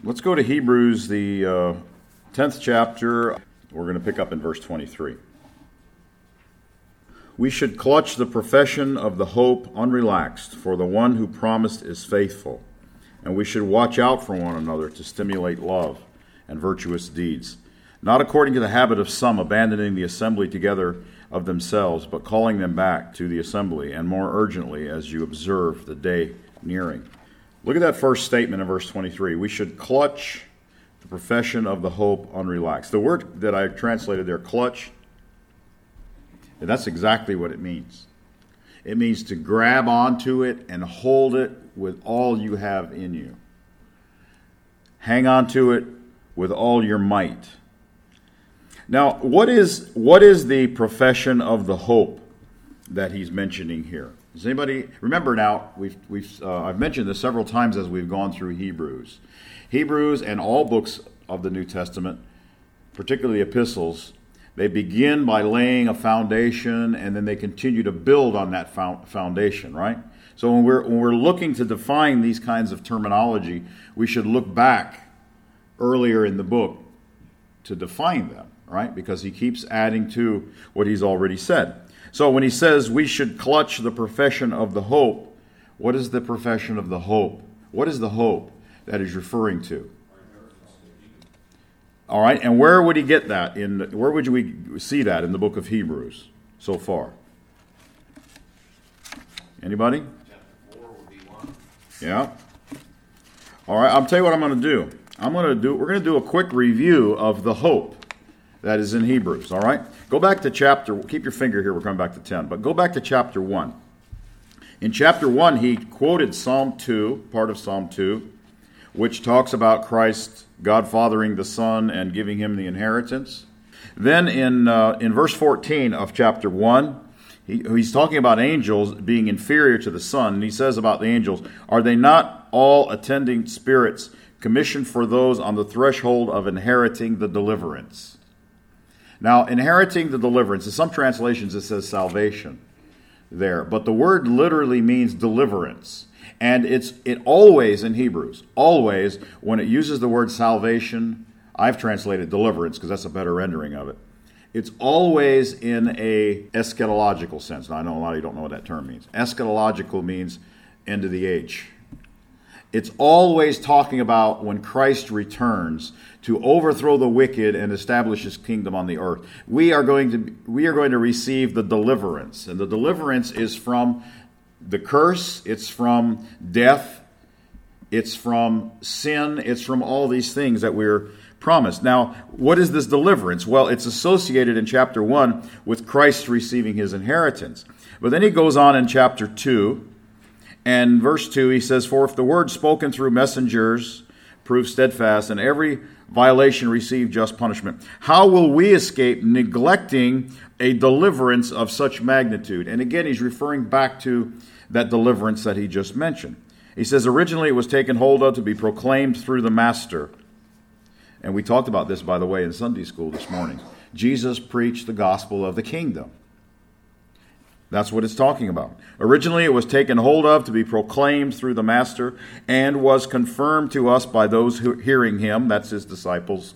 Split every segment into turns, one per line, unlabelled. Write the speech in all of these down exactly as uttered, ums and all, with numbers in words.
Let's go to Hebrews, the uh, tenth chapter. We're going to pick up in verse twenty-three. We should clutch the profession of the hope unrelaxed, for the one who promised is faithful. And we should watch out for one another to stimulate love and virtuous deeds, not according to the habit of some, abandoning the assembly together of themselves, but calling them back to the assembly, and more urgently as you observe the day nearing. Look at that first statement in verse twenty-three. We should clutch the profession of the hope unrelaxed. The word that I translated there, clutch, that's exactly what it means. It means to grab onto it and hold it with all you have in you. Hang on to it with all your might. Now, what is what is the profession of the hope that he's mentioning here? Does anybody remember now? We've we've uh, I've mentioned this several times as we've gone through Hebrews. Hebrews and all books of the New Testament, particularly epistles, they begin by laying a foundation, and then they continue to build on that foundation, right? So when we're when we're looking to define these kinds of terminology, we should look back earlier in the book to define them, right? Because he keeps adding to what he's already said. So when he says we should clutch the profession of the hope, what is the profession of the hope? What is the hope that he's referring to? All right, and where would he get that? In where would we see that in the book of Hebrews so far? Anybody?
Chapter four would be one.
Yeah. All right, I'll tell you what I'm going to do. I'm going to do. We're going to do a quick review of the hope that is in Hebrews. All right, go back to chapter. Keep your finger here. We're coming back to ten, but go back to chapter one. In chapter one, he quoted Psalm two, part of Psalm two, which talks about Christ, God fathering the Son and giving him the inheritance. Then in uh, in verse fourteen of chapter one, he, he's talking about angels being inferior to the Son. And he says about the angels, are they not all attending spirits commissioned for those on the threshold of inheriting the deliverance? Now, inheriting the deliverance, in some translations it says salvation there, but the word literally means deliverance. And it's it always in Hebrews, always when it uses the word salvation, I've translated deliverance because that's a better rendering of it. It's always in a eschatological sense. Now I know a lot of you don't know what that term means. Eschatological means end of the age. It's always talking about when Christ returns to overthrow the wicked and establish his kingdom on the earth. We are going to we are going to receive the deliverance, and the deliverance is from the curse, it's from death, it's from sin, it's from all these things that we're promised. Now, what is this deliverance? Well, it's associated in chapter one with Christ receiving his inheritance. But then he goes on in chapter two, and verse two, he says, for if the word spoken through messengers prove steadfast, and every violation receive just punishment, how will we escape neglecting a deliverance of such magnitude? And again, he's referring back to that deliverance that he just mentioned. He says, originally it was taken hold of to be proclaimed through the Master. And we talked about this, by the way, in Sunday school this morning. Jesus preached the gospel of the kingdom. That's what it's talking about. Originally it was taken hold of to be proclaimed through the Master and was confirmed to us by those who hearing him, that's his disciples.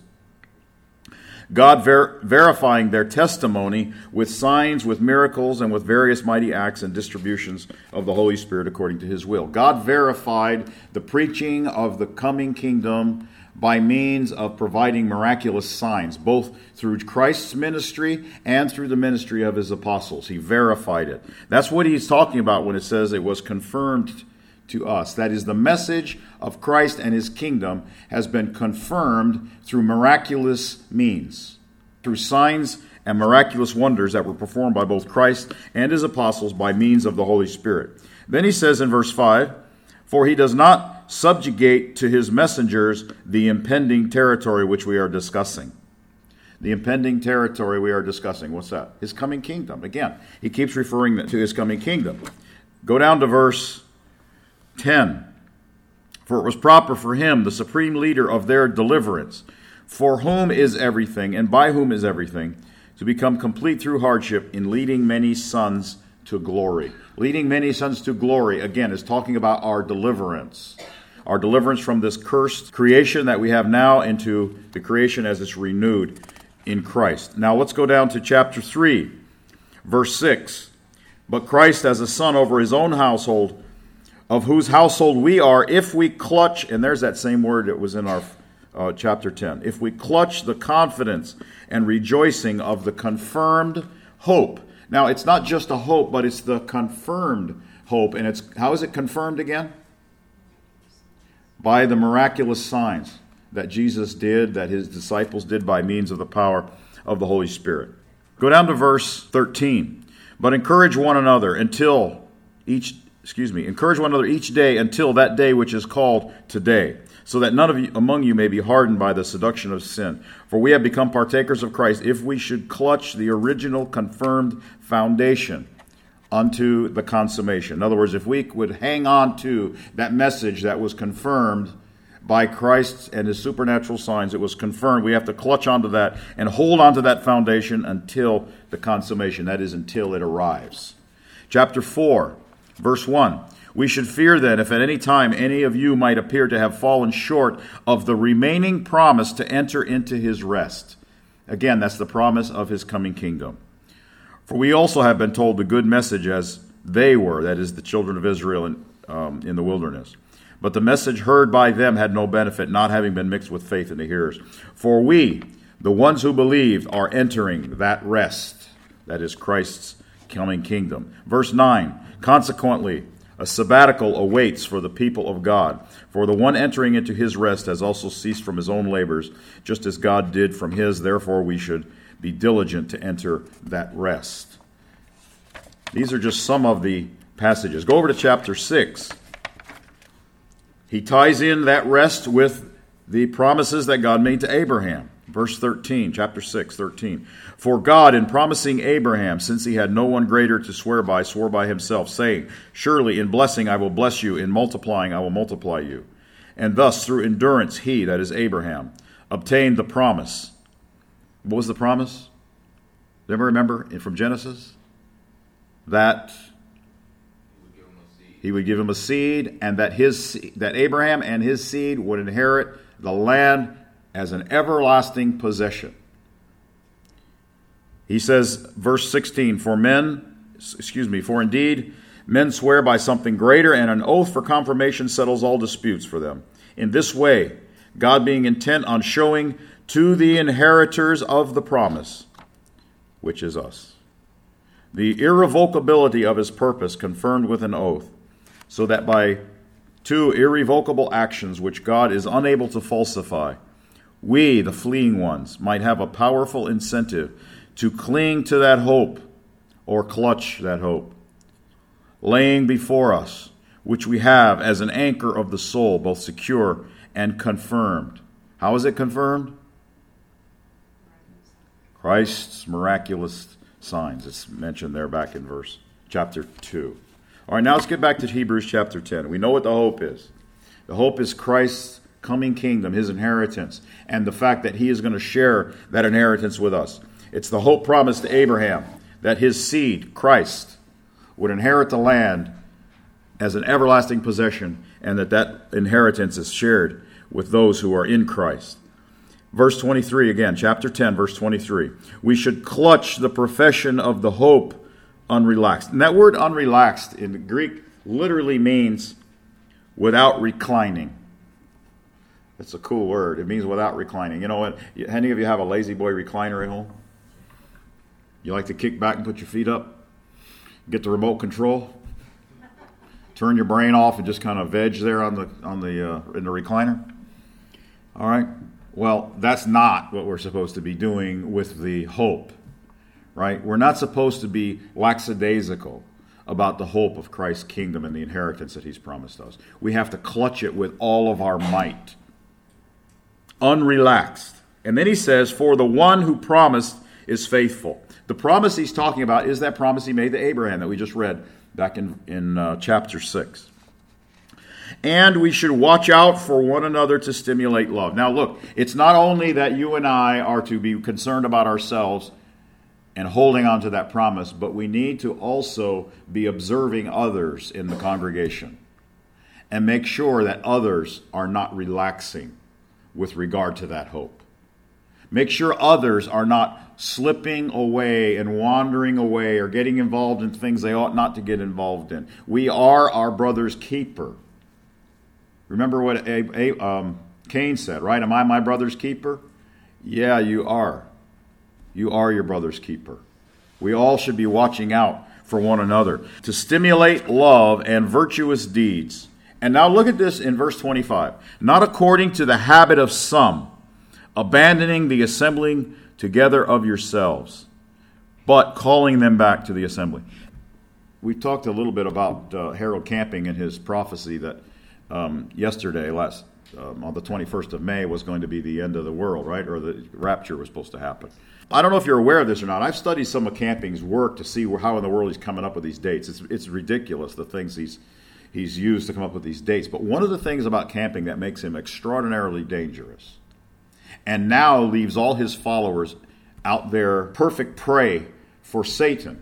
God ver- verifying their testimony with signs, with miracles, and with various mighty acts and distributions of the Holy Spirit according to his will. God verified the preaching of the coming kingdom by means of providing miraculous signs, both through Christ's ministry and through the ministry of his apostles. He verified it. That's what he's talking about when it says it was confirmed to us. That is, the message of Christ and his kingdom has been confirmed through miraculous means, through signs and miraculous wonders that were performed by both Christ and his apostles by means of the Holy Spirit. Then he says in verse five, for he does not subjugate to his messengers the impending territory which we are discussing. The impending territory we are discussing. What's that? His coming kingdom. Again, he keeps referring to his coming kingdom. Go down to verse ten. For it was proper for him, the supreme leader of their deliverance, for whom is everything and by whom is everything, to become complete through hardship in leading many sons to glory. Leading many sons to glory, again, is talking about our deliverance. our deliverance from this cursed creation that we have now into the creation as it's renewed in Christ. Now let's go down to chapter three, verse six. But Christ as a son over his own household, of whose household we are, if we clutch, and there's that same word that was in our uh, chapter ten, if we clutch the confidence and rejoicing of the confirmed hope. Now, it's not just a hope, but it's the confirmed hope. And it's how is it confirmed again? By the miraculous signs that Jesus did, that his disciples did by means of the power of the Holy Spirit. Go down to verse thirteen. But encourage one another until each, excuse me, encourage one another each day until that day which is called today, so that none of you among you may be hardened by the seduction of sin. For we have become partakers of Christ if we should clutch the original confirmed foundation unto the consummation. In other words, if we would hang on to that message that was confirmed by Christ and his supernatural signs, it was confirmed. We have to clutch onto that and hold onto that foundation until the consummation. That is, until it arrives. Chapter four, verse one. We should fear then, if at any time any of you might appear to have fallen short of the remaining promise to enter into his rest. Again, that's the promise of his coming kingdom. For we also have been told the good message as they were, that is, the children of Israel in, um, in the wilderness. But the message heard by them had no benefit, not having been mixed with faith in the hearers. For we, the ones who believed, are entering that rest, that is Christ's coming kingdom. Verse nine, consequently, a sabbatical awaits for the people of God. For the one entering into his rest has also ceased from his own labors, just as God did from his. Therefore we should be diligent to enter that rest. These are just some of the passages. Go over to chapter six. He ties in that rest with the promises that God made to Abraham. Verse thirteen, chapter six, thirteen. For God, in promising Abraham, since he had no one greater to swear by, swore by himself, saying, surely in blessing I will bless you, in multiplying I will multiply you. And thus, through endurance, he, that is Abraham, obtained the promise. What was the promise? Does anyone remember from Genesis? That he would give him a seed, and that his that Abraham and his seed would inherit the land as an everlasting possession. He says, verse sixteen, for men, excuse me, for indeed men swear by something greater, and an oath for confirmation settles all disputes for them. In this way, God being intent on showing to the inheritors of the promise, which is us, the irrevocability of his purpose confirmed with an oath, so that by two irrevocable actions which God is unable to falsify, we, the fleeing ones, might have a powerful incentive to cling to that hope or clutch that hope, laying before us, which we have as an anchor of the soul, both secure and confirmed. How is it confirmed? Christ's miraculous signs. It's mentioned there back in verse chapter two. All right, now let's get back to Hebrews chapter ten. We know what the hope is. The hope is Christ's coming kingdom, his inheritance, and the fact that he is going to share that inheritance with us. It's the hope promised to Abraham that his seed, Christ, would inherit the land as an everlasting possession, and that that inheritance is shared with those who are in Christ. Verse twenty-three again, chapter ten, verse twenty-three. We should clutch the profession of the hope unrelaxed. And that word unrelaxed in the Greek literally means without reclining. That's a cool word. It means without reclining. You know what? Any of you have a lazy boy recliner at home? You like to kick back and put your feet up? Get the remote control? Turn your brain off and just kind of veg there on the on the uh, in the recliner? All right. Well, that's not what we're supposed to be doing with the hope, right? We're not supposed to be lackadaisical about the hope of Christ's kingdom and the inheritance that he's promised us. We have to clutch it with all of our might. Unrelaxed. And then he says, for the one who promised is faithful. The promise he's talking about is that promise he made to Abraham that we just read back in, in uh, chapter six. And we should watch out for one another to stimulate love. Now look, it's not only that you and I are to be concerned about ourselves and holding on to that promise, but we need to also be observing others in the congregation and make sure that others are not relaxing with regard to that hope. Make sure others are not slipping away and wandering away or getting involved in things they ought not to get involved in. We are our brother's keeper. Remember what a, a, um, Cain said, right? Am I my brother's keeper? Yeah, you are. You are your brother's keeper. We all should be watching out for one another to stimulate love and virtuous deeds. And now look at this in verse twenty-five. Not according to the habit of some, abandoning the assembling together of yourselves, but calling them back to the assembly. We talked a little bit about uh, Harold Camping and his prophecy that um, yesterday, last um, on the twenty-first of May, was going to be the end of the world, right? Or the rapture was supposed to happen. I don't know if you're aware of this or not. I've studied some of Camping's work to see how in the world he's coming up with these dates. It's, it's ridiculous, the things he's he's used to come up with these dates. But one of the things about Camping that makes him extraordinarily dangerous, and now leaves all his followers out there perfect prey for Satan,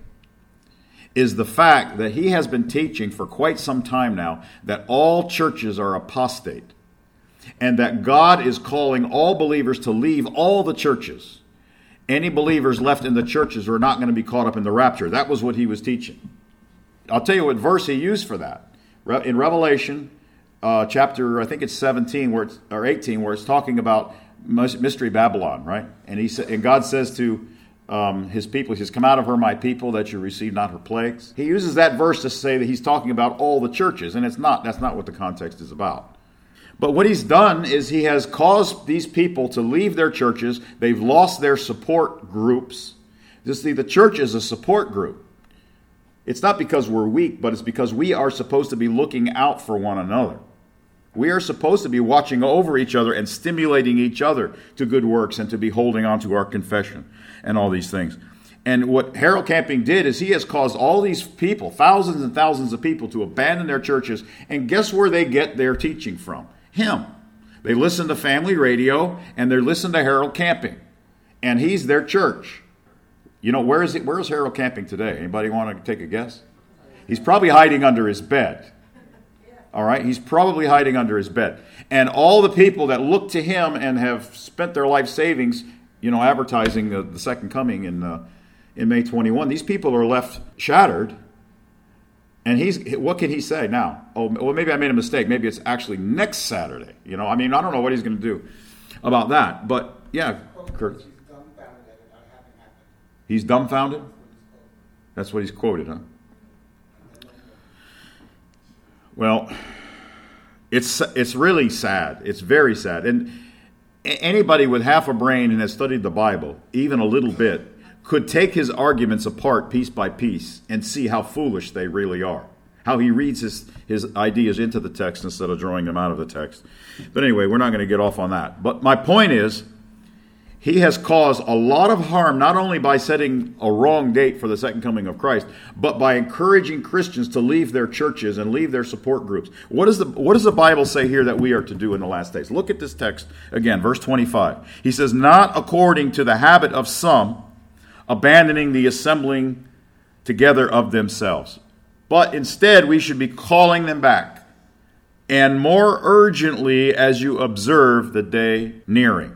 is the fact that he has been teaching for quite some time now that all churches are apostate, and that God is calling all believers to leave all the churches. Any believers left in the churches are not going to be caught up in the rapture. That was what he was teaching. I'll tell you what verse he used for that. In Revelation uh, chapter, I think it's seventeen where it's, or eighteen, where it's talking about Mystery Babylon, right? And he sa- and God says to um, his people, he says, "Come out of her, my people, that you receive not her plagues." He uses that verse to say that he's talking about all the churches, and it's not. That's not what the context is about. But what he's done is he has caused these people to leave their churches. They've lost their support groups. You see, the church is a support group. It's not because we're weak, but it's because we are supposed to be looking out for one another. We are supposed to be watching over each other and stimulating each other to good works and to be holding on to our confession and all these things. And what Harold Camping did is he has caused all these people, thousands and thousands of people, to abandon their churches. And guess where they get their teaching from? Him. They listen to family radio and they listen to Harold Camping. And he's their church. You know, where is it? Where is Harold Camping today? Anybody want to take a guess? He's probably hiding under his bed. All right, he's probably hiding under his bed. And all the people that look to him and have spent their life savings, you know, advertising the, the second coming in uh, in May twenty-first, these people are left shattered. And he's, what can he say now? Oh, well, maybe I made a mistake. Maybe it's actually next Saturday. You know, I mean, I don't know what he's going to do about that. But yeah, Kurt. He's dumbfounded? That's what he's quoted, huh? Well, it's it's really sad. It's very sad. And anybody with half a brain and has studied the Bible, even a little bit, could take his arguments apart piece by piece and see how foolish they really are. How he reads his, his ideas into the text instead of drawing them out of the text. But anyway, we're not going to get off on that. But my point is, he has caused a lot of harm, not only by setting a wrong date for the second coming of Christ, but by encouraging Christians to leave their churches and leave their support groups. What, is the, what does the Bible say here that we are to do in the last days? Look at this text again, verse twenty-five. He says, "Not according to the habit of some, abandoning the assembling together of themselves, but instead we should be calling them back, and more urgently as you observe the day nearing."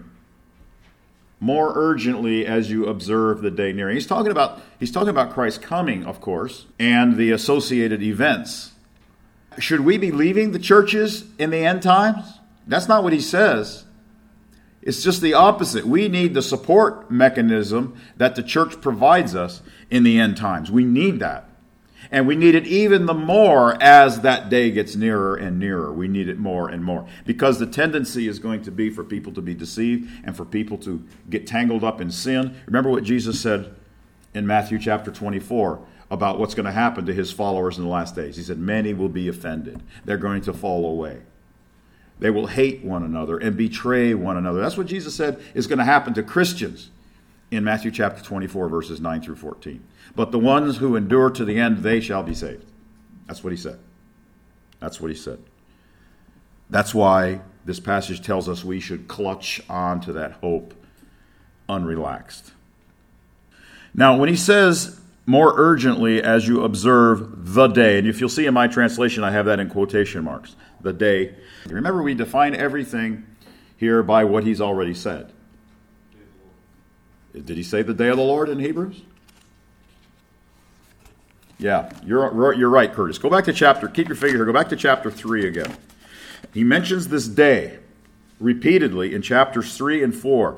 More urgently as you observe the day nearing. He's talking about he's talking about Christ's coming, of course, and the associated events. Should we be leaving the churches in the end times? That's not what he says. It's just the opposite. We need the support mechanism that the church provides us in the end times. We need that. And we need it even the more as that day gets nearer and nearer. We need it more and more. Because the tendency is going to be for people to be deceived and for people to get tangled up in sin. Remember what Jesus said in Matthew chapter twenty-four about what's going to happen to his followers in the last days. He said, many will be offended. They're going to fall away. They will hate one another and betray one another. That's what Jesus said is going to happen to Christians in Matthew chapter twenty-four, verses nine through fourteen. But the ones who endure to the end, they shall be saved. That's what he said. That's what he said. That's why this passage tells us we should clutch on to that hope unrelaxed. Now, when he says more urgently as you observe the day, and if you'll see in my translation, I have that in quotation marks. the day. Remember, we define everything here by what he's already said. Did he say the day of the Lord in Hebrews? Yeah, you're, you're right, Curtis. Go back to chapter, keep your finger here, go back to chapter three again. He mentions this day repeatedly in chapters three and four.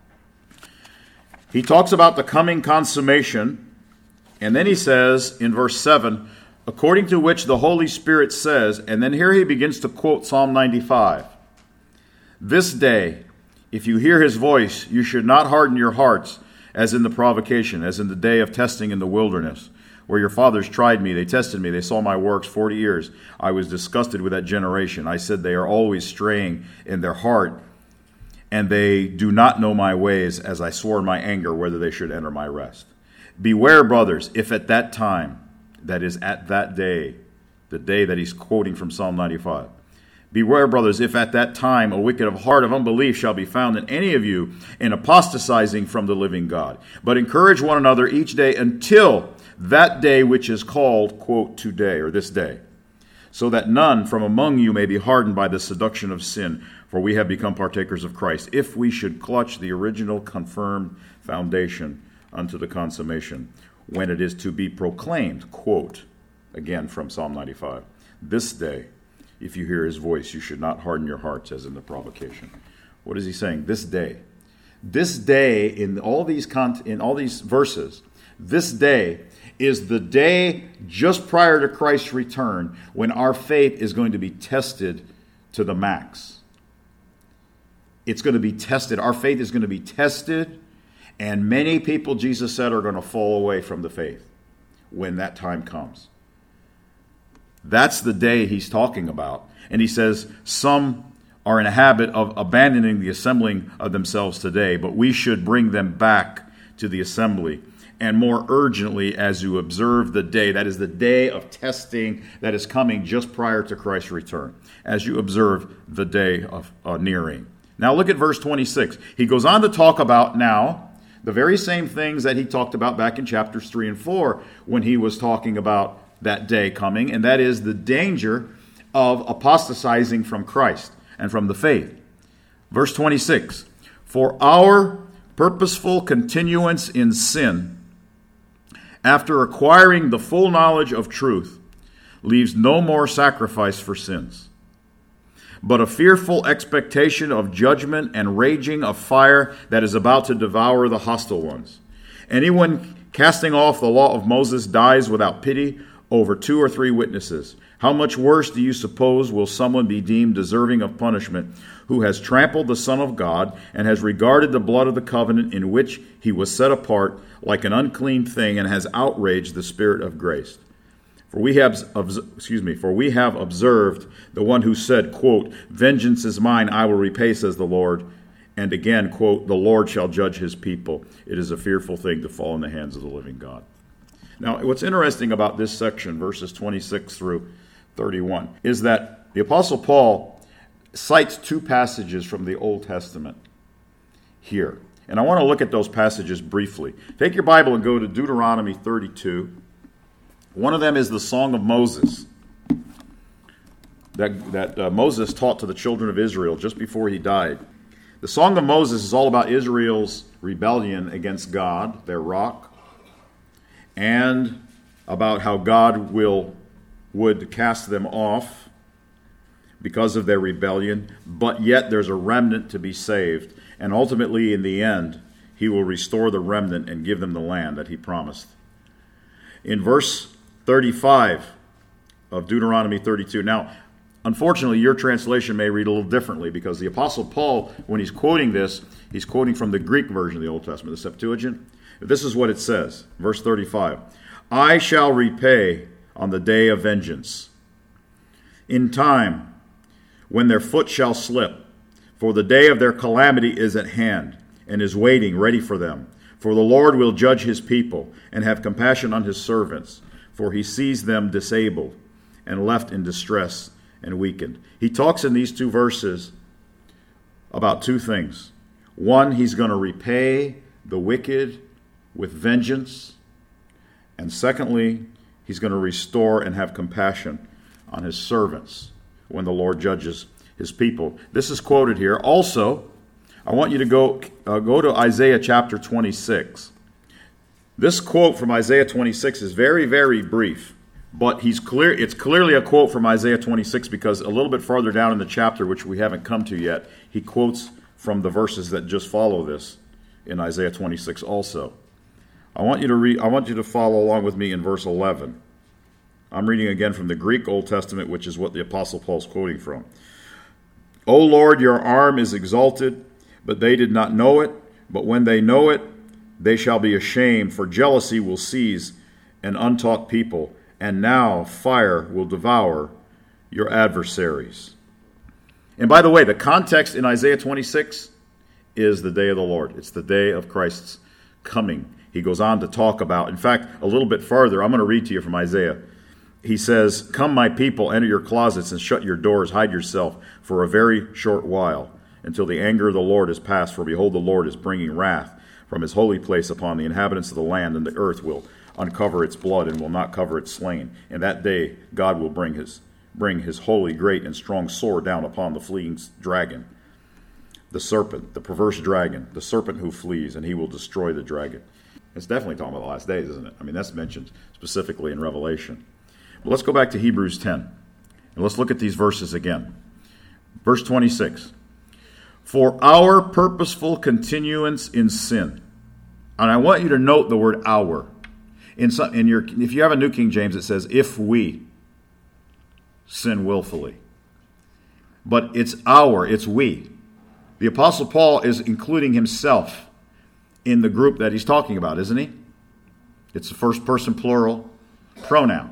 He talks about the coming consummation, and then he says in verse seven, according to which the Holy Spirit says, and then here he begins to quote Psalm ninety-five. This day, if you hear his voice, you should not harden your hearts as in the provocation, as in the day of testing in the wilderness, where your fathers tried me, they tested me, they saw my works forty years. I was disgusted with that generation. I said they are always straying in their heart, and they do not know my ways, as I swore in my anger whether they should enter my rest. Beware, brothers, if at that time, that is at that day, the day that he's quoting from Psalm ninety-five, beware, brothers, if at that time a wicked of heart of unbelief shall be found in any of you, in apostatizing from the living God. But encourage one another each day until that day which is called, quote, today, or this day, so that none from among you may be hardened by the seduction of sin, for we have become partakers of Christ, if we should clutch the original confirmed foundation unto the consummation, when it is to be proclaimed, quote, again from Psalm ninety-five, this day, if you hear his voice, you should not harden your hearts as in the provocation. What is he saying? This day. This day, in all these con- in all these verses, this day is the day just prior to Christ's return when our faith is going to be tested to the max. It's going to be tested. Our faith is going to be tested, and many people, Jesus said, are going to fall away from the faith when that time comes. That's the day he's talking about. And he says some are in a habit of abandoning the assembling of themselves today, but we should bring them back to the assembly, and more urgently as you observe the day, that is the day of testing that is coming just prior to Christ's return, as you observe the day of uh, nearing. Now look at verse twenty-six. He goes on to talk about now the very same things that he talked about back in chapters three and four when he was talking about that day coming, and that is the danger of apostatizing from Christ and from the faith. Verse twenty-six, for our purposeful continuance in sin, after acquiring the full knowledge of truth, leaves no more sacrifice for sins, but a fearful expectation of judgment and raging of fire that is about to devour the hostile ones. Anyone casting off the law of Moses dies without pity over two or three witnesses. How much worse do you suppose will someone be deemed deserving of punishment who has trampled the Son of God and has regarded the blood of the covenant in which he was set apart like an unclean thing and has outraged the Spirit of grace? For we have, excuse me, for we have observed the one who said, quote, vengeance is mine, I will repay, says the Lord. And again, quote, the Lord shall judge his people. It is a fearful thing to fall in the hands of the living God. Now, what's interesting about this section, verses twenty-six through thirty-one, is that the Apostle Paul cites two passages from the Old Testament here. And I want to look at those passages briefly. Take your Bible and go to Deuteronomy thirty-two. One of them is the Song of Moses that, that uh, Moses taught to the children of Israel just before he died. The Song of Moses is all about Israel's rebellion against God, their rock, and about how God will would cast them off because of their rebellion, but yet there's a remnant to be saved. And ultimately, in the end, he will restore the remnant and give them the land that he promised. In verse thirty-five of Deuteronomy thirty-two. Now, unfortunately, your translation may read a little differently because the Apostle Paul, when he's quoting this, he's quoting from the Greek version of the Old Testament, the Septuagint. This is what it says, verse thirty-five. I shall repay on the day of vengeance, in time when their foot shall slip, for the day of their calamity is at hand, and is waiting ready for them. For the Lord will judge his people, and have compassion on his servants, for he sees them disabled, and left in distress, and weakened. He talks in these two verses about two things. One, he's going to repay the wicked with vengeance. And secondly, he's going to restore and have compassion on his servants when the Lord judges his people. This is quoted here. Also, I want you to go, uh, go to Isaiah chapter twenty-six. This quote from Isaiah twenty-six is very, very brief, but he's clear. It's clearly a quote from Isaiah twenty-six because a little bit farther down in the chapter, which we haven't come to yet, he quotes from the verses that just follow this in Isaiah twenty-six also. I want you to read. I want you to follow along with me in verse eleven. I'm reading again from the Greek Old Testament, which is what the Apostle Paul's quoting from. O Lord, your arm is exalted, but they did not know it. But when they know it, they shall be ashamed, for jealousy will seize an untaught people, and now fire will devour your adversaries. And by the way, the context in Isaiah twenty-six is the day of the Lord. It's the day of Christ's coming. He goes on to talk about, in fact, a little bit farther, I'm going to read to you from Isaiah. He says, "Come, my people, enter your closets and shut your doors, hide yourself for a very short while, until the anger of the Lord is past. For behold, the Lord is bringing wrath from his holy place upon the inhabitants of the land, and the earth will uncover its blood and will not cover its slain. And that day God will bring his bring his holy, great, and strong sword down upon the fleeing dragon, the serpent, the perverse dragon, the serpent who flees, and he will destroy the dragon." It's definitely talking about the last days, isn't it? I mean, that's mentioned specifically in Revelation. But let's go back to Hebrews ten, and let's look at these verses again. Verse twenty-six. "For our purposeful continuance in sin." And I want you to note the word "our." In some, in your, if you have a New King James, it says, "if we sin willfully." But it's our, it's we. The Apostle Paul is including himself in the group that he's talking about, isn't he? It's the first person plural pronoun.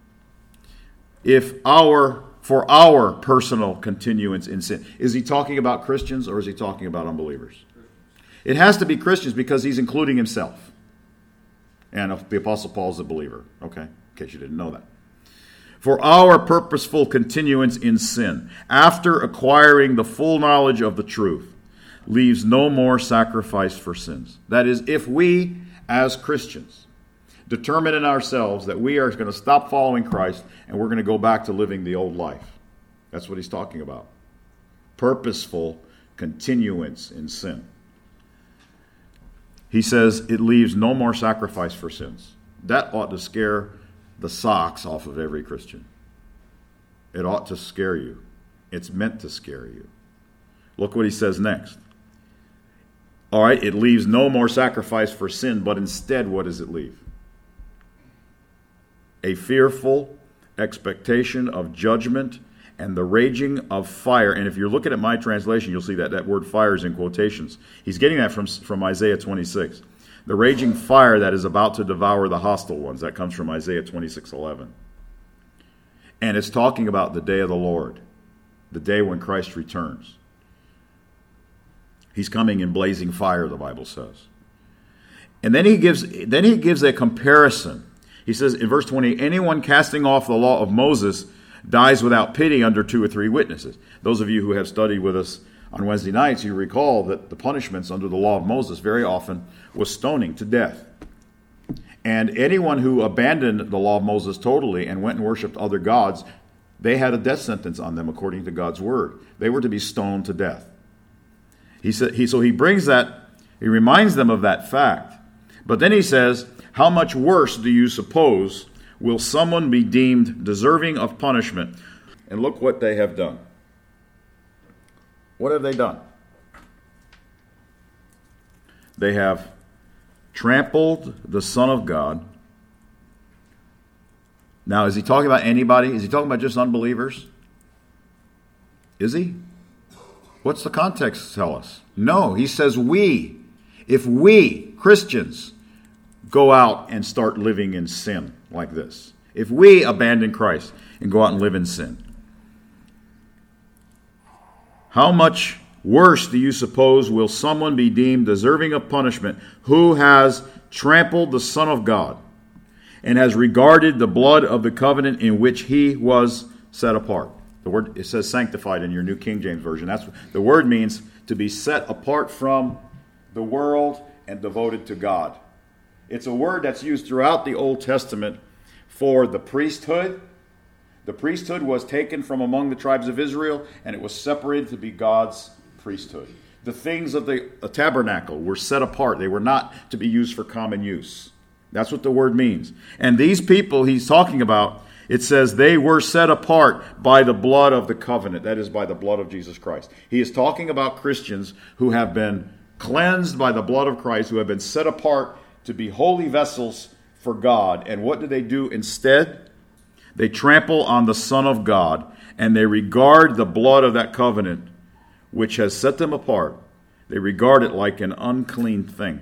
If our, for our personal continuance in sin. Is he talking about Christians or is he talking about unbelievers? It has to be Christians because he's including himself. And the Apostle Paul's a believer. Okay, in case you didn't know that. "For our purposeful continuance in sin, after acquiring the full knowledge of the truth, leaves no more sacrifice for sins." That is, if we, as Christians, determine in ourselves that we are going to stop following Christ and we're going to go back to living the old life. That's what he's talking about. Purposeful continuance in sin. He says it leaves no more sacrifice for sins. That ought to scare the socks off of every Christian. It ought to scare you. It's meant to scare you. Look what he says next. All right, it leaves no more sacrifice for sin, but instead, what does it leave? A fearful expectation of judgment and the raging of fire. And if you're looking at my translation, you'll see that that word fire is in quotations. He's getting that from, from Isaiah twenty-six. The raging fire that is about to devour the hostile ones. That comes from Isaiah twenty-six eleven. And it's talking about the day of the Lord, the day when Christ returns. He's coming in blazing fire, the Bible says. And then he gives then he gives a comparison. He says in verse twenty, "Anyone casting off the law of Moses dies without pity under two or three witnesses." Those of you who have studied with us on Wednesday nights, you recall that the punishments under the law of Moses very often was stoning to death. And anyone who abandoned the law of Moses totally and went and worshipped other gods, they had a death sentence on them according to God's word. They were to be stoned to death. He said, he, so he brings that, he reminds them of that fact. But then he says, "How much worse do you suppose will someone be deemed deserving of punishment?" And look what they have done. What have they done? They have trampled the Son of God. Now, is he talking about anybody? Is he talking about just unbelievers? Is he? What's the context tell us? No, he says we. If we, Christians, go out and start living in sin like this, if we abandon Christ and go out and live in sin, how much worse do you suppose will someone be deemed deserving of punishment who has trampled the Son of God and has regarded the blood of the covenant in which he was set apart? The word, it says sanctified in your New King James Version. That's the word means to be set apart from the world and devoted to God. It's a word that's used throughout the Old Testament for the priesthood, The priesthood was taken from among the tribes of Israel, and it was separated to be God's priesthood. The things of the tabernacle were set apart. They were not to be used for common use. That's what the word means. And these people he's talking about, it says they were set apart by the blood of the covenant. That is, by the blood of Jesus Christ. He is talking about Christians who have been cleansed by the blood of Christ, who have been set apart to be holy vessels for God. And what do they do instead? They trample on the Son of God, and they regard the blood of that covenant, which has set them apart. They regard it like an unclean thing.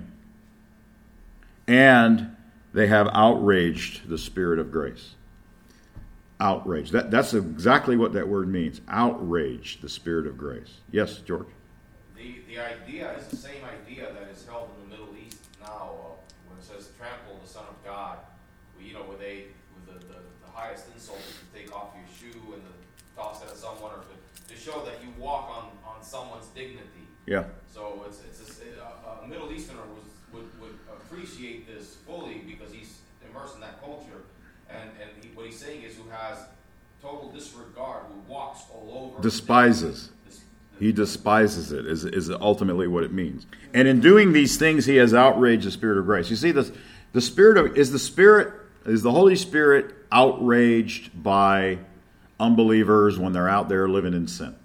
And they have outraged the Spirit of grace. Outrage. That, that's exactly what that word means. Outrage the Spirit of grace. Yes, George?
The the idea is the same idea that is held in the Middle East now, uh, when it says trample the Son of God. You know, where they, with the, the, the highest insult is to take off your shoe and to toss it at someone, or to, to show that you walk on, on someone's dignity.
Yeah.
So it's it's a, a Middle Easterner was, would would appreciate this fully because he's immersed in that culture, and and he, what he's saying is who has total disregard, who walks all over,
despises. He despises it, is, is ultimately what it means. And in doing these things, he has outraged the Spirit of grace. You see, the, the Spirit of, is the Spirit, is the Holy Spirit outraged by unbelievers when they're out there living in sin?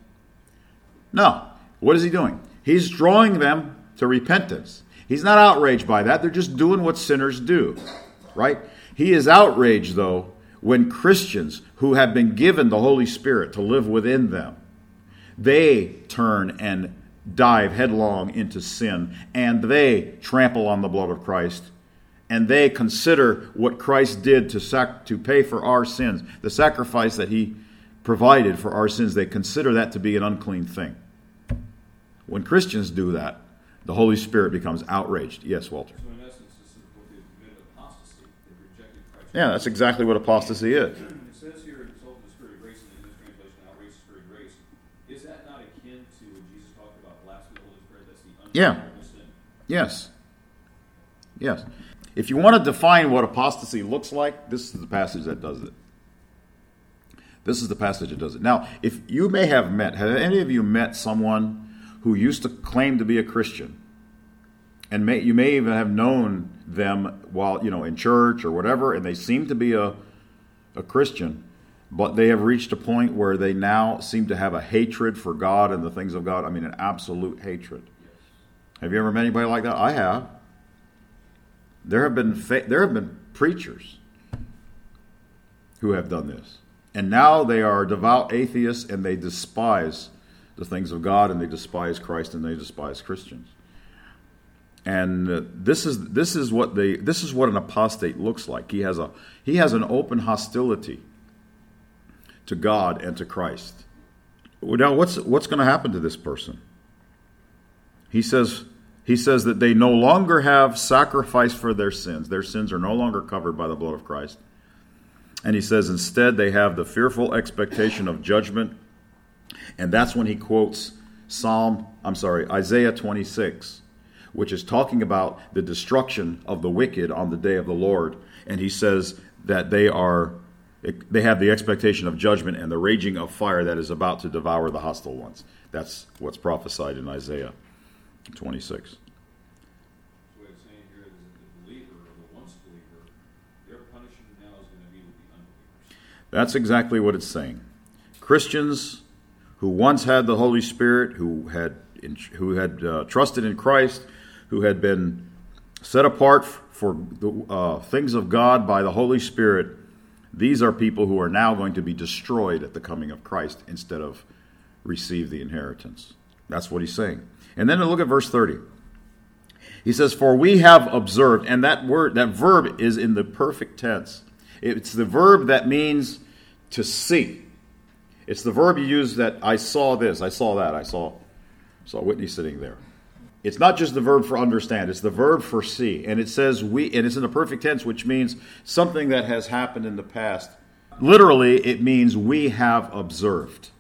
No. What is he doing? He's drawing them to repentance. He's not outraged by that. They're just doing what sinners do, right? He is outraged, though, when Christians who have been given the Holy Spirit to live within them, they turn and dive headlong into sin, and they trample on the blood of Christ, and they consider what Christ did to sac- to pay for our sins, the sacrifice that he provided for our sins. They consider that to be an unclean thing. When Christians do that, the Holy Spirit becomes outraged. Yes, Walter?
So in essence, this is what they've committed apostasy. They've rejected Christ.
Yeah, that's exactly what apostasy is.
It says here, insult the Spirit of grace, and in this translation, outrage the Spirit of grace. Is that not akin to when Jesus talked about blasphemy of the Holy Spirit? That's the
Yeah.
unpardonable sin.
Yes. Yes. If you want to define what apostasy looks like, this is the passage that does it. This is the passage that does it. Now, if you may have met, have any of you met someone who used to claim to be a Christian, and may, you may even have known them while, you know, in church or whatever, and they seem to be a, a Christian, but they have reached a point where they now seem to have a hatred for God and the things of God. I mean, an absolute hatred. Have you ever met anybody like that? I have. There have been fa- there have been preachers who have done this. And now they are devout atheists, and they despise the things of God, and they despise Christ, and they despise Christians. And uh, this is this is what they this is what an apostate looks like. He has a he has an open hostility to God and to Christ. Now, what's what's going to happen to this person? He says he says that they no longer have sacrifice for their sins. Their sins are no longer covered by the blood of Christ. And he says instead they have the fearful expectation of judgment. And that's when he quotes Psalm, I'm sorry, Isaiah twenty-six, which is talking about the destruction of the wicked on the day of the Lord. And he says that they are they have the expectation of judgment and the raging of fire that is about to devour the hostile ones. That's what's prophesied in Isaiah twenty-six.
So what it's saying here is that the believer, or the once believer, their punishment now is going to be with the unbelievers.
That's exactly what it's saying. Christians who once had the Holy Spirit, who had who had uh, trusted in Christ, who had been set apart for the uh, things of God by the Holy Spirit, these are people who are now going to be destroyed at the coming of Christ instead of receive the inheritance. That's what he's saying. And then look at verse thirty. He says, "For we have observed," and that word, that verb is in the perfect tense. It's the verb that means to see. It's the verb you use that I saw this, I saw that, I saw, saw Whitney sitting there. It's not just the verb for understand, it's the verb for see. And it says we, and it's in the perfect tense, which means something that has happened in the past. Literally, it means we have observed.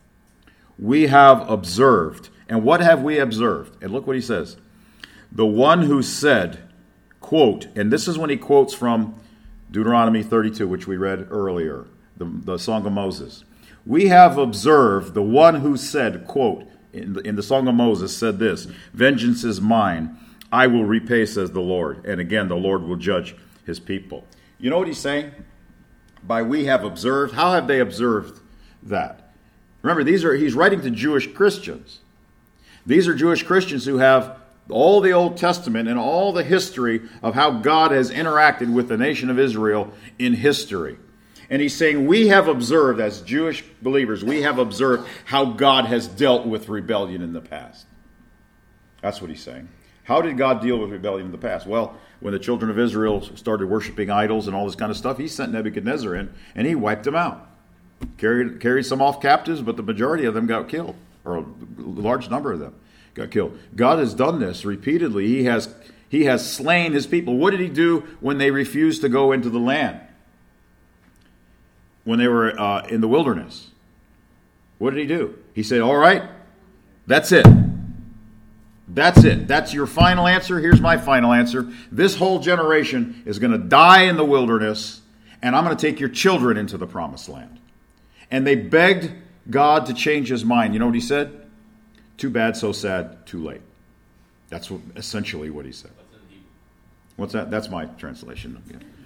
We have observed. And what have we observed? And look what he says. The one who said, quote, and this is when he quotes from Deuteronomy thirty-two, which we read earlier. the, the Song of Moses. We have observed the one who said, quote, in the, in the Song of Moses said this, vengeance is mine, I will repay, says the Lord. And again, the Lord will judge his people. You know what he's saying? By we have observed, how have they observed that? Remember, these are he's writing to Jewish Christians. These are Jewish Christians who have all the Old Testament and all the history of how God has interacted with the nation of Israel in history. And he's saying, we have observed, as Jewish believers, we have observed how God has dealt with rebellion in the past. That's what he's saying. How did God deal with rebellion in the past? Well, when the children of Israel started worshiping idols and all this kind of stuff, he sent Nebuchadnezzar in and he wiped them out. Carried, carried some off captives, but the majority of them got killed, or a large number of them got killed. God has done this repeatedly. He has, he has slain his people. What did he do when they refused to go into the land? When they were uh, in the wilderness? What did he do? He said, all right, that's it. That's it. That's your final answer. Here's my final answer. This whole generation is going to die in the wilderness, and I'm going to take your children into the promised land. And they begged God to change his mind. You know what he said? Too bad, so sad, too late. That's what, essentially what he said. What's that? That's my translation.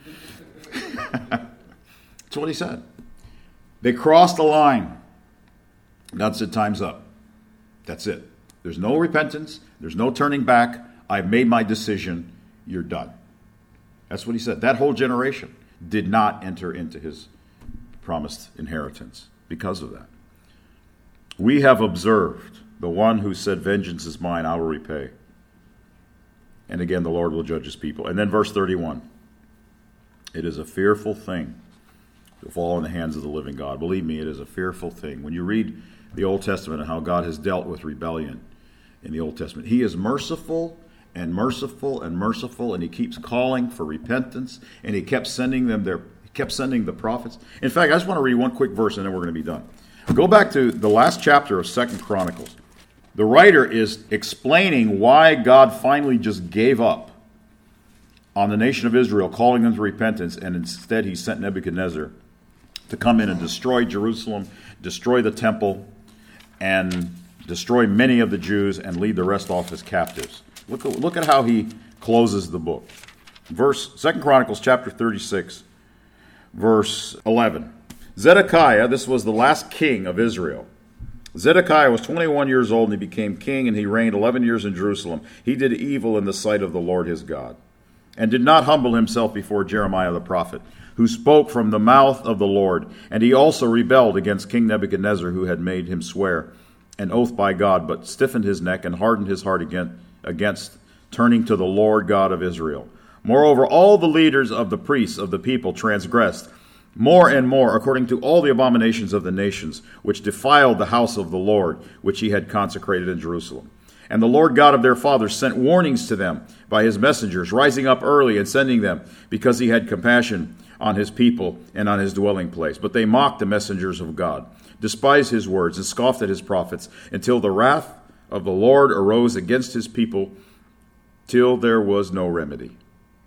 That's what he said. They crossed the line. God said, time's up. That's it. There's no repentance. There's no turning back. I've made my decision. You're done. That's what he said. That whole generation did not enter into his promised inheritance because of that. We have observed the one who said, vengeance is mine, I will repay. And again, the Lord will judge his people. And then verse thirty-one. It is a fearful thing to fall in the hands of the living God. Believe me, it is a fearful thing. When you read the Old Testament and how God has dealt with rebellion in the Old Testament, he is merciful and merciful and merciful, and he keeps calling for repentance, and he kept sending them their he kept sending the prophets. In fact, I just want to read one quick verse and then we're going to be done. Go back to the last chapter of Second Chronicles. The writer is explaining why God finally just gave up on the nation of Israel, calling them to repentance, and instead he sent Nebuchadnezzar to come in and destroy Jerusalem, destroy the temple, and destroy many of the Jews and lead the rest off as captives. Look at, look at how he closes the book. Verse Second Chronicles chapter thirty-six, verse eleven. Zedekiah, this was the last king of Israel. Zedekiah was twenty-one years old and he became king, and he reigned eleven years in Jerusalem. He did evil in the sight of the Lord his God, and did not humble himself before Jeremiah the prophet, who spoke from the mouth of the Lord. And he also rebelled against King Nebuchadnezzar, who had made him swear an oath by God, but stiffened his neck and hardened his heart against, against turning to the Lord God of Israel. Moreover, all the leaders of the priests of the people transgressed more and more, according to all the abominations of the nations, which defiled the house of the Lord, which he had consecrated in Jerusalem. And the Lord God of their fathers sent warnings to them by his messengers, rising up early and sending them, because he had compassion on his people and on his dwelling place. But they mocked the messengers of God, despised his words, and scoffed at his prophets, until the wrath of the Lord arose against his people, till there was no remedy.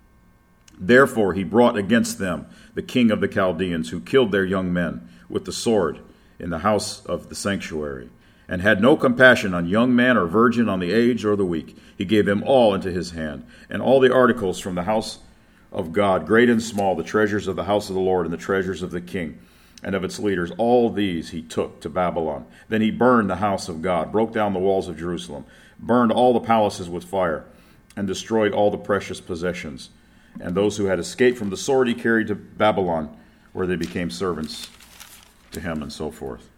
Therefore he brought against them the king of the Chaldeans, who killed their young men with the sword in the house of the sanctuary, and had no compassion on young man or virgin, on the aged or the weak. He gave them all into his hand, and all the articles from the house of God, great and small, the treasures of the house of the Lord, and the treasures of the king and of its leaders, all these he took to Babylon. Then he burned the house of God, broke down the walls of Jerusalem, burned all the palaces with fire, and destroyed all the precious possessions. And those who had escaped from the sword he carried to Babylon, where they became servants to him, and so forth.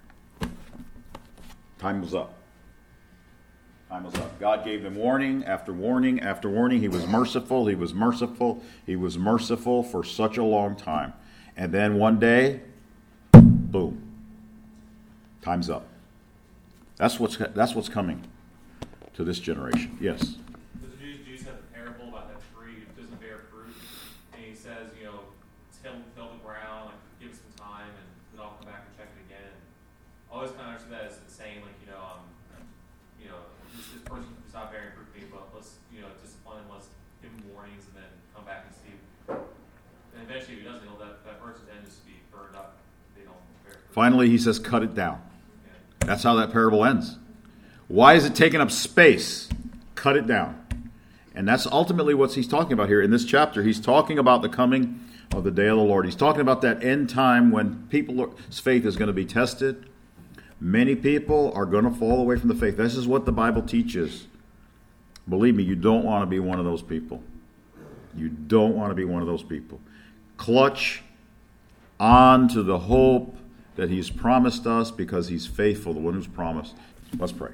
Time was up. Time was up. God gave them warning after warning after warning. He was merciful. He was merciful. He was merciful for such a long time. And then one day, boom. Time's up. That's what's that's what's coming to this generation. Yes.
The Jews, Jews have a parable about that tree that doesn't bear fruit, and he says, you know, till till the ground, like give it some time, and then I'll come back and check it again. I always kind of understood that as saying, like, you know, um, you know, this, this person is not bearing fruit for me, but let's, you know, discipline him, let's give him warnings, and then come back and see. And eventually, if he doesn't, you know, that that person's end just be burned up. they don't bear fruit.
Finally, he says, cut it down.
Yeah.
That's how that parable ends. Why is it taking up space? Cut it down. And that's ultimately what he's talking about here in this chapter. He's talking about the coming of the day of the Lord. He's talking about that end time when people's faith is going to be tested. Many people are going to fall away from the faith. This is what the Bible teaches. Believe me, you don't want to be one of those people. You don't want to be one of those people. Clutch on to the hope that he's promised us because he's faithful, the one who's promised. Let's pray.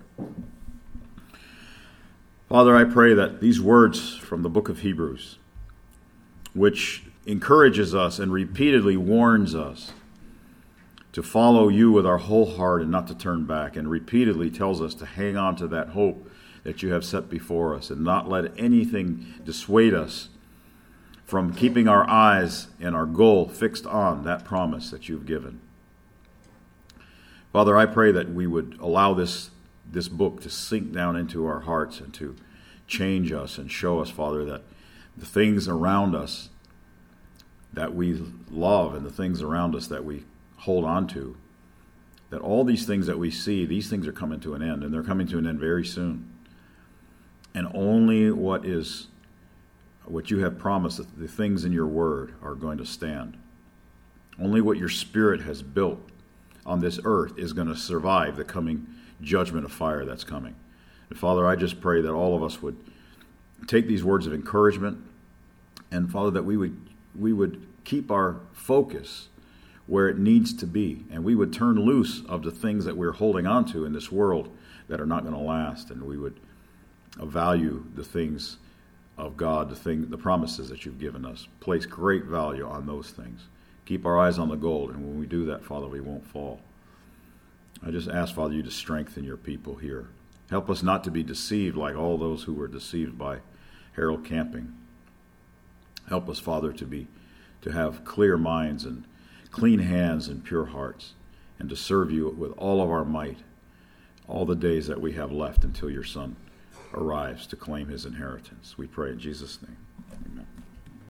Father, I pray that these words from the book of Hebrews, which encourages us and repeatedly warns us to follow you with our whole heart and not to turn back, and repeatedly tells us to hang on to that hope that you have set before us and not let anything dissuade us from keeping our eyes and our goal fixed on that promise that you've given. Father, I pray that we would allow this, this book to sink down into our hearts and to change us and show us, Father, that the things around us that we love and the things around us that we hold on to, that all these things that we see, these things are coming to an end, and they're coming to an end very soon. And only what is, what you have promised, that the things in your word are going to stand. Only what your Spirit has built on this earth is going to survive the coming judgment of fire that's coming. And Father, I just pray that all of us would take these words of encouragement, and Father, that we would we would keep our focus where it needs to be, and we would turn loose of the things that we're holding on to in this world that are not going to last, and we would value the things of God, the thing, the promises that you've given us. Place great value on those things. Keep our eyes on the goal, and when we do that, Father, we won't fall. I just ask, Father, you to strengthen your people here. Help us not to be deceived like all those who were deceived by Harold Camping. Help us, Father, to be to have clear minds and clean hands and pure hearts, and to serve you with all of our might all the days that we have left until your Son arrives to claim his inheritance. We pray in Jesus' name. Amen.